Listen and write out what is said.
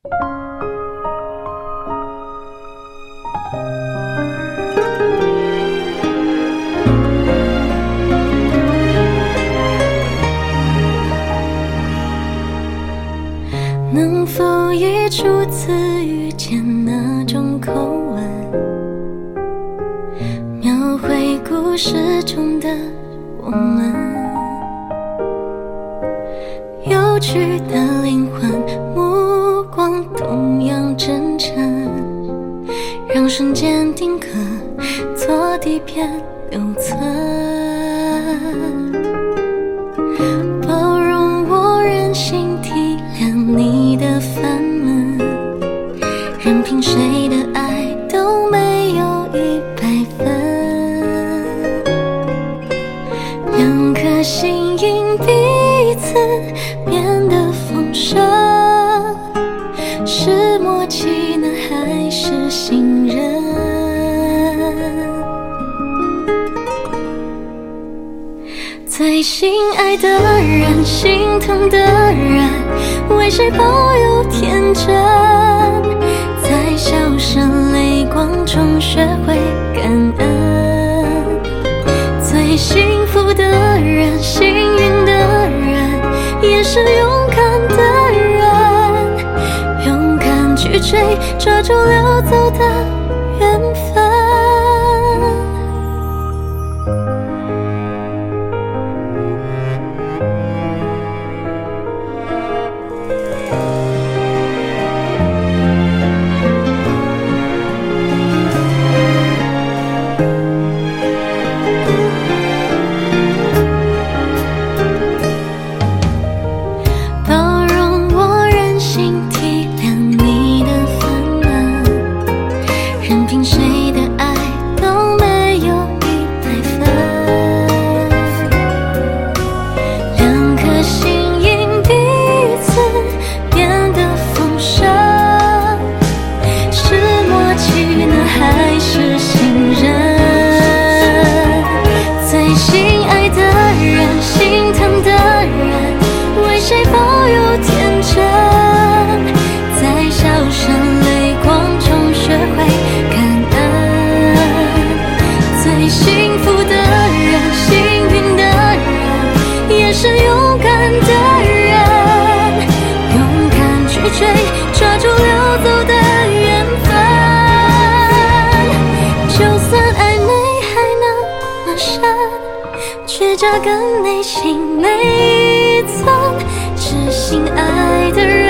能否以初次遇见那种口吻，描绘故事中的我们？有趣的灵魂，目光同样真诚，让瞬间定格，做底片留存。包容我任性，体谅你的烦闷，任凭谁的爱都没有100分。两颗心因彼此变得丰盛，是默契呢还是信任？最心爱的人，心疼的人，为谁抱有天真？在笑声泪光中学会感恩。最幸福的人，幸运的人，也是勇敢的人，勇敢去追，抓住流走的缘分。抓住流走的缘分，就算暧昧还那么深，却扎根内心每一寸，知心爱的人。